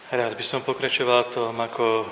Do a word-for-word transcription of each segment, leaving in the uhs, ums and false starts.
Rád by som pokračoval tom, ako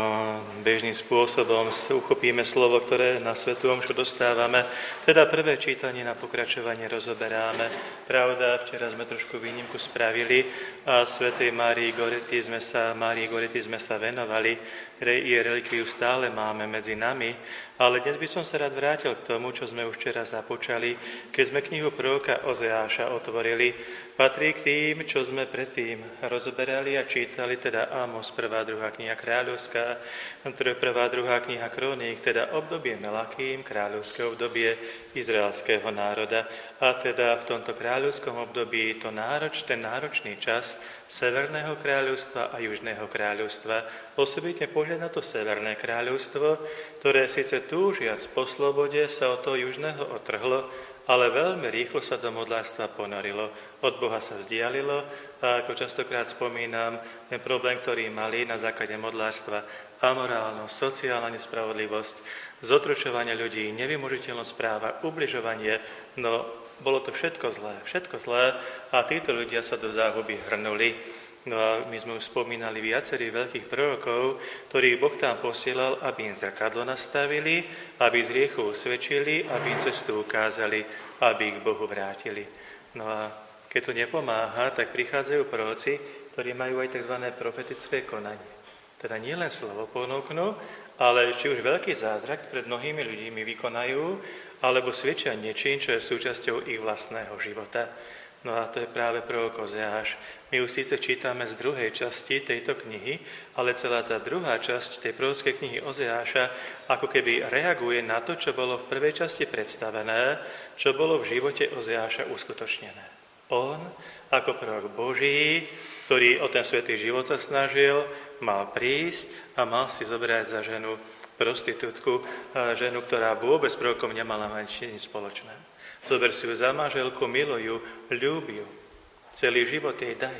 bežným spôsobom uchopíme slovo, ktoré na svätú omšu dostávame. Teda prvé čítanie na pokračovanie rozoberáme. Pravda, včera sme trošku výnimku spravili a svätej Márii Gorety sme sa, Márii Gorety sme sa venovali. Jej relikviu stále máme medzi nami, ale dnes by som sa rád vrátil k tomu, čo sme už včera započali, keď sme knihu proroka Ozeáša otvorili. Patrí k tým, čo sme predtým rozoberali a čítali, teda Ámos, prvá, druhá kniha kráľovská, prvá, druhá kniha Krónik, teda obdobie Melakým, kráľovské obdobie izraelského národa. A teda v tomto kráľovskom období to nároč, ten náročný čas Severného kráľovstva a Južného kráľovstva. Osobitne pohľad na to Severné kráľovstvo, ktoré síce túžiac po slobode sa od toho Južného otrhlo, ale veľmi rýchlo sa do modlárstva ponorilo. Od Boha sa vzdialilo a ako častokrát spomínam, ten problém, ktorý mali na základe modlárstva, amorálnosť, sociálna nespravodlivosť, zotročovanie ľudí, nevymožiteľnosť práva, ubližovanie, no bolo to všetko zlé, všetko zlé a títo ľudia sa do záhuby hrnuli. No a my sme už spomínali viacerých veľkých prorokov, ktorých Boh tam posielal, aby im zrkadlo nastavili, aby z hriechu usvedčili, aby im cestu ukázali, aby ich k Bohu vrátili. No a keď to nepomáha, tak prichádzajú proroci, ktorí majú aj tzv. Profetické konanie. Teda nie len slovo ponúknú, ale či už veľký zázrak pred mnohými ľuďmi vykonajú, alebo svedčia niečím, čo je súčasťou ich vlastného života. No a to je práve prorok Ozeáš. My už síce čítame z druhej časti tejto knihy, ale celá tá druhá časť tej prorockej knihy Ozeáša ako keby reaguje na to, čo bolo v prvej časti predstavené, čo bolo v živote Ozeáša uskutočnené. On, ako prorok Boží, ktorý o ten svätý život sa snažil, mal prísť a mal si zobrať za ženu prostitútku, ženu, ktorá vôbec s prorokom nemala mať nič spoločné. Zober si ju za manželku, miluj ju, ľúbi ju. Celý život jej daj.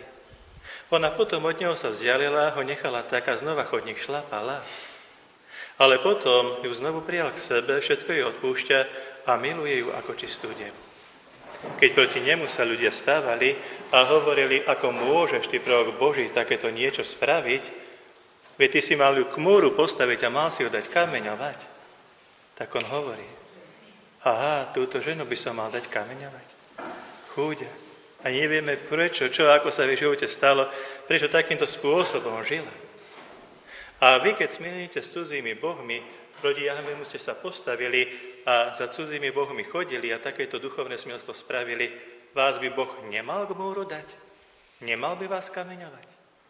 Ona potom od neho sa vzdialila, ho nechala tak a znova chodník šlapala. Ale potom ju znovu prijal k sebe, všetko jej odpúšťa a miluje ju ako čistú devu. Keď proti nemu sa ľudia stávali a hovorili, ako môžeš ty, prorok Boží, takéto niečo spraviť, veď ty si mal ju k múru postaviť a mal si ju dať kameňovať. Tak on hovorí, aha, túto ženu by som mal dať kameňovať. Chúďa. A nevieme prečo, čo, ako sa v živote stalo, prečo takýmto spôsobom žila. A vy, keď smilníte s cudzými bohmi, proti Jahvému ste sa postavili a za cudzými bohmi chodili a takéto duchovné smilstvo spravili, vás by Boh nemal k múru dať? Nemal by vás kameňovať?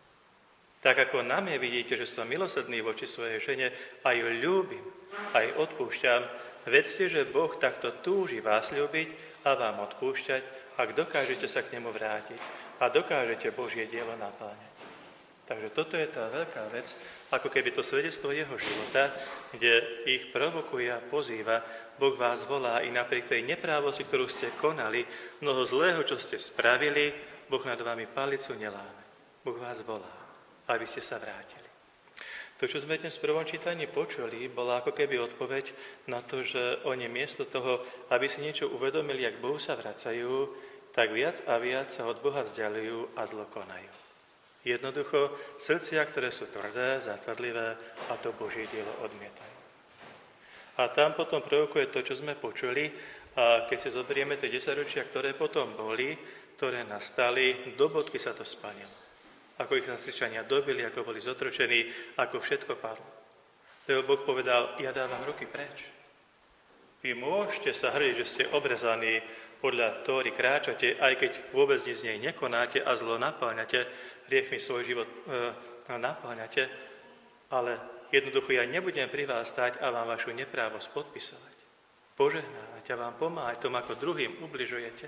Tak ako na mne vidíte, že som milosrdný voči svojej žene a ju ľúbim, aj odpúšťam, vedzte, že Boh takto túži vás ľúbiť a vám odpúšťať, ak dokážete sa k nemu vrátiť a dokážete Božie dielo napĺňať. Takže toto je tá veľká vec, ako keby to svedectvo jeho života, kde ich provokuje a pozýva, Boh vás volá i napriek tej neprávosti, ktorú ste konali, mnoho zlého, čo ste spravili, Boh nad vami palicu neláme. Boh vás volá, aby ste sa vrátili. To, čo sme dnes v prvom čítaní počuli, bola ako keby odpoveď na to, že oni miesto toho, aby si niečo uvedomili, jak Bohu sa vracajú, tak viac a viac sa od Boha vzdialujú a zlo konajú. Jednoducho srdcia, ktoré sú tvrdé, zatvrdlivé a to Božie dielo odmietajú. A tam potom provokuje to, čo sme počuli, a keď si zoberieme tie desaťročia, ktoré potom boli, ktoré nastali, do bodky sa to splnilo. Ako ich nasričania dobili, ako boli zotročení, ako všetko padlo. Lebo Boh povedal, ja dávam ruky preč. Vy môžete sa hrdiť, že ste obrezaní podľa Tóry, kráčate, aj keď vôbec nič z nej nekonáte a zlo napáľňate, hriechmi svoj život e, napáľňate, ale jednoducho ja nebudem pri vás stať a vám vašu neprávosť podpisovať. Požehnávať a vám pomáhať tom, ako druhým ubližujete.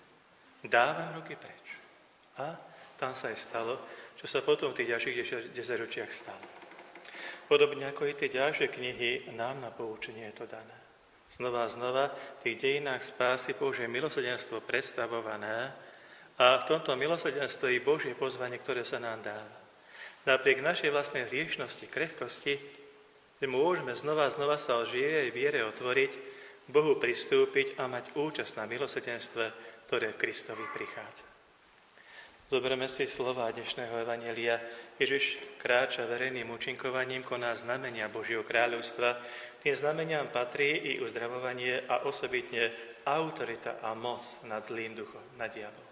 Dávam ruky preč. A tam sa aj stalo, čo sa potom v tých ďalších desaťročiach stalo. Podobne ako i tie ďalšie knihy, nám na poučenie je to dané. Znova a znova v tých dejinách spásy Božie milosrdenstvo predstavované a v tomto milosrdenstve je Božie pozvanie, ktoré sa nám dáva. Napriek našej vlastnej hriešnosti, krehkosti, môžeme znova a znova sa o živej viere otvoriť, Bohu pristúpiť a mať účasť na milosrdenstve, ktoré v Kristovi prichádza. Zoberme si slova dnešného evanjelia. Ježiš kráča verejným účinkovaním, koná znamenia Božieho kráľovstva. Tým znameniam patrí i uzdravovanie a osobitne autorita a moc nad zlým duchom, nad diablom.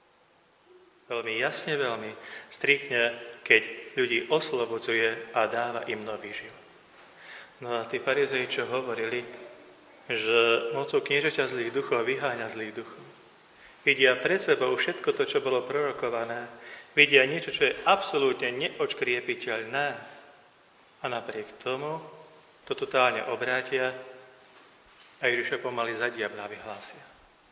Veľmi jasne, veľmi striktne, keď ľudí oslobodzuje a dáva im nový život. No a tí farizei, čo hovorili, že mocou kniežaťa zlých duchov vyháňa zlých duchov. Vidia pred sebou všetko to, čo bolo prorokované. Vidia niečo, čo je absolútne neodškriepiteľné. A napriek tomu to totálne obrátia a Ježiša pomaly za diabla vyhlásia.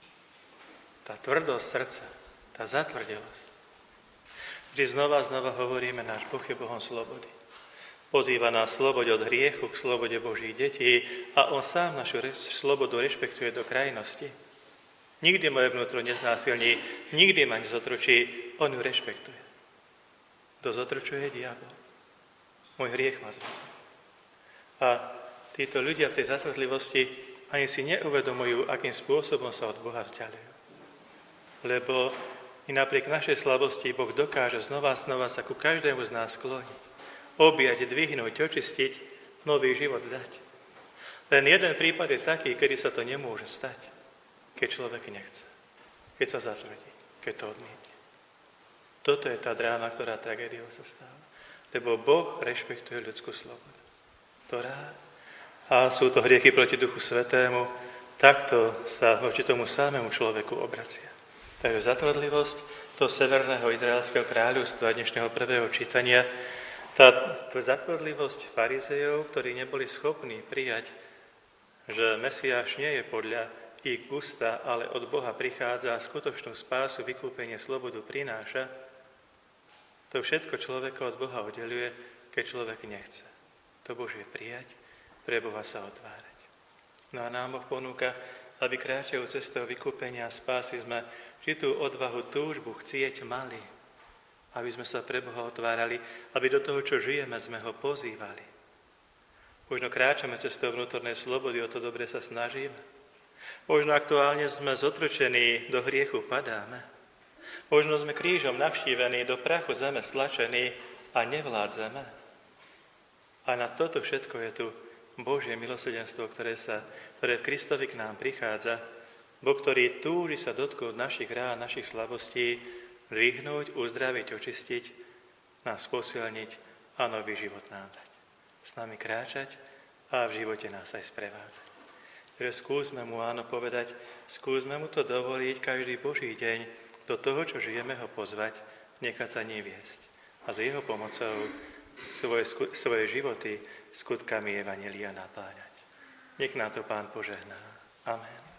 Tá tvrdosť srdca, tá zatvrdelosť. Vždy znova a znova hovoríme, náš Boh je Bohom slobody. Pozýva nás sloboď od hriechu k slobode Božích detí a on sám našu re- slobodu rešpektuje do krajnosti. Nikdy moje vnútro neznásilní, nikdy ma nezotročí, on ju rešpektuje. Kto zotročuje, diabol. Môj hriech ma zväzuje. A títo ľudia v tej zatvrdlivosti ani si neuvedomujú, akým spôsobom sa od Boha vzdialujú. Lebo i napriek našej slabosti Boh dokáže znova a znova sa ku každému z nás skloniť. Objať, dvihnúť, očistiť, nový život dať. Len jeden prípad je taký, kedy sa to nemôže stať. Keď človek nechce, keď sa zatvrdí, keď to odmietne. Toto je tá dráma, ktorá tragédiou sa stáva. Lebo Boh rešpektuje ľudskú slobodu. Ktorá, a sú to hriechy proti Duchu Svätému, takto sa voči tomu samému človeku obracia. Takže zatvrdlivosť toho severného izraelského kráľovstva dnešného prvého čítania, tá zatvrdlivosť farizejov, ktorí neboli schopní prijať, že Mesiáš nie je podľa ich gusta, ale od Boha prichádza a skutočnú spásu, vykúpenie, slobodu prináša, to všetko človeka od Boha oddeľuje, keď človek nechce to Božie prijať, pre Boha sa otvárať. No a nám Boh ponúka, aby kráčajú cestou vykúpenia a spásy sme vždy tú odvahu, túžbu chcieť mali, aby sme sa pre Boha otvárali, aby do toho, čo žijeme, sme ho pozývali. Možno kráčame cestou vnútornej slobody, o to dobre sa snažíme. Možno aktuálne sme zotročení, do hriechu padáme. Možno sme krížom navštívení, do prachu zeme stlačení a nevládzeme. A na toto všetko je tu Božie milosrdenstvo, ktoré, sa, ktoré v Kristovi k nám prichádza. Boh, ktorý túži sa dotknúť našich rán, našich slabostí, dvihnúť, uzdraviť, očistiť, nás posilniť a nový život nám dať. S nami kráčať a v živote nás aj sprevádzať. Takže skúsme mu áno povedať, skúsme mu to dovoliť každý Boží deň, do toho, čo žijeme, ho pozvať, nechať sa ním viesť. A s jeho pomocou svoje, svoje životy skutkami evanjelia napáňať. Nech nám to Pán požehná. Amen.